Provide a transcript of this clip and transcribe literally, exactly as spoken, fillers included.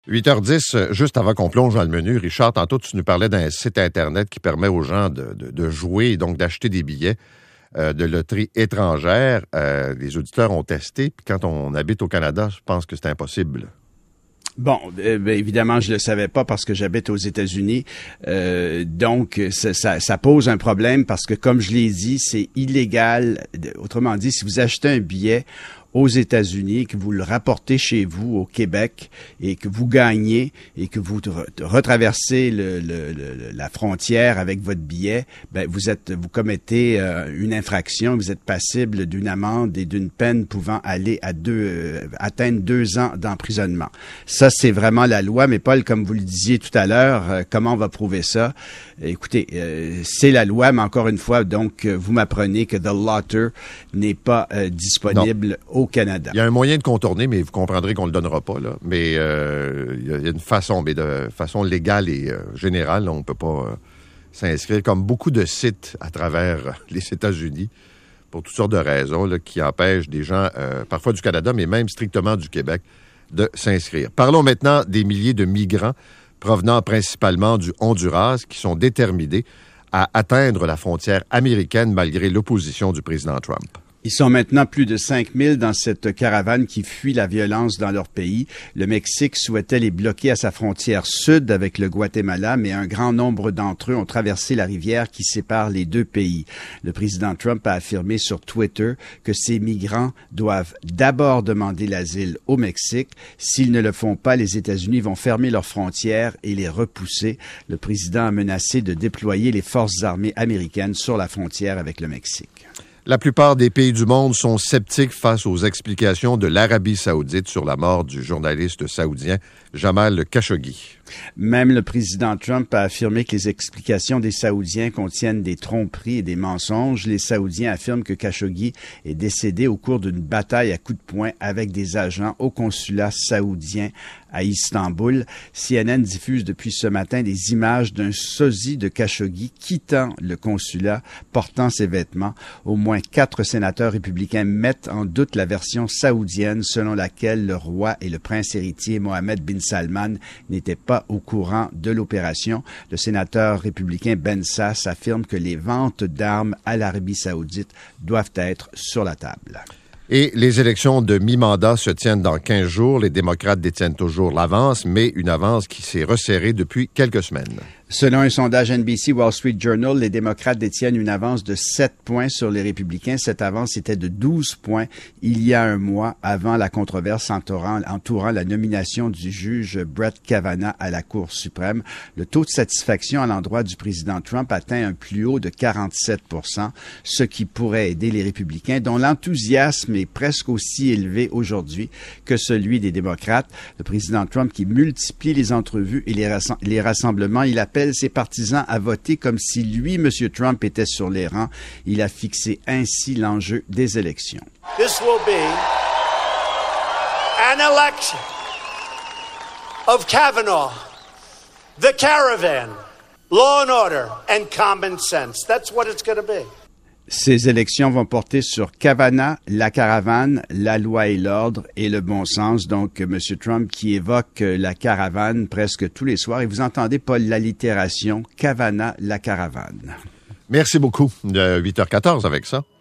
huit heures dix, juste avant qu'on plonge dans le menu, Richard, tantôt tu nous parlais d'un site Internet qui permet aux gens de, de, de jouer et donc d'acheter des billets euh, de loterie étrangère. Euh, les auditeurs ont testé, puis quand on habite au Canada, je pense que c'est impossible. Bon, euh, ben, évidemment, je le savais pas parce que j'habite aux États-Unis. Euh, donc, ça, ça, ça pose un problème parce que, comme je l'ai dit, c'est illégal. Autrement dit, si vous achetez un billet aux États-Unis, que vous le rapportez chez vous au Québec et que vous gagnez et que vous retraversez le, le, le, la frontière avec votre billet, ben vous êtes vous commettez euh, une infraction, vous êtes passible d'une amende et d'une peine pouvant aller à deux euh, atteindre deux ans d'emprisonnement. Ça, c'est vraiment la loi, mais Paul, comme vous le disiez tout à l'heure, euh, comment on va prouver ça? Écoutez, euh, c'est la loi, mais encore une fois, donc, euh, vous m'apprenez que The Lotter n'est pas euh, disponible au au Canada. Il y a un moyen de contourner, mais vous comprendrez qu'on ne le donnera pas. Là. Mais euh, il y a une façon, mais de façon légale et euh, générale, là, on ne peut pas euh, s'inscrire, comme beaucoup de sites à travers les États-Unis, pour toutes sortes de raisons, là, qui empêchent des gens, euh, parfois du Canada, mais même strictement du Québec, de s'inscrire. Parlons maintenant des milliers de migrants provenant principalement du Honduras qui sont déterminés à atteindre la frontière américaine malgré l'opposition du président Trump. Ils sont maintenant plus de cinq mille dans cette caravane qui fuit la violence dans leur pays. Le Mexique souhaitait les bloquer à sa frontière sud avec le Guatemala, mais un grand nombre d'entre eux ont traversé la rivière qui sépare les deux pays. Le président Trump a affirmé sur Twitter que ces migrants doivent d'abord demander l'asile au Mexique. S'ils ne le font pas, les États-Unis vont fermer leurs frontières et les repousser. Le président a menacé de déployer les forces armées américaines sur la frontière avec le Mexique. La plupart des pays du monde sont sceptiques face aux explications de l'Arabie saoudite sur la mort du journaliste saoudien Jamal Khashoggi. Même le président Trump a affirmé que les explications des Saoudiens contiennent des tromperies et des mensonges. Les Saoudiens affirment que Khashoggi est décédé au cours d'une bataille à coups de poing avec des agents au consulat saoudien à Istanbul. C N N diffuse depuis ce matin des images d'un sosie de Khashoggi quittant le consulat, portant ses vêtements. Au moins quatre sénateurs républicains mettent en doute la version saoudienne selon laquelle le roi et le prince héritier Mohammed bin Salman n'étaient pas au courant de l'opération. Le sénateur républicain Ben Sasse affirme que les ventes d'armes à l'Arabie saoudite doivent être sur la table. Et les élections de mi-mandat se tiennent dans quinze jours. Les démocrates détiennent toujours l'avance, mais une avance qui s'est resserrée depuis quelques semaines. Selon un sondage N B C Wall Street Journal, les démocrates détiennent une avance de sept points sur les républicains. Cette avance était de douze points il y a un mois avant la controverse entourant, entourant la nomination du juge Brett Kavanaugh à la Cour suprême. Le taux de satisfaction à l'endroit du président Trump atteint un plus haut de quarante-sept pour cent, ce qui pourrait aider les républicains, dont l'enthousiasme est presque aussi élevé aujourd'hui que celui des démocrates. Le président Trump qui multiplie les entrevues et les, rassem- les rassemblements, il appelle ses partisans à voter comme si lui, M. Trump, était sur les rangs. Il a fixé ainsi l'enjeu des élections. This will be an election of Kavanaugh, the caravan, law and order, and common sense. That's what it's going to be. Ces élections vont porter sur Kavanaugh, la caravane, la loi et l'ordre et le bon sens. Donc, M. Trump qui évoque la caravane presque tous les soirs. Et vous entendez, Paul, l'allitération Kavanaugh, la caravane. Merci beaucoup. De huit heures quatorze avec ça.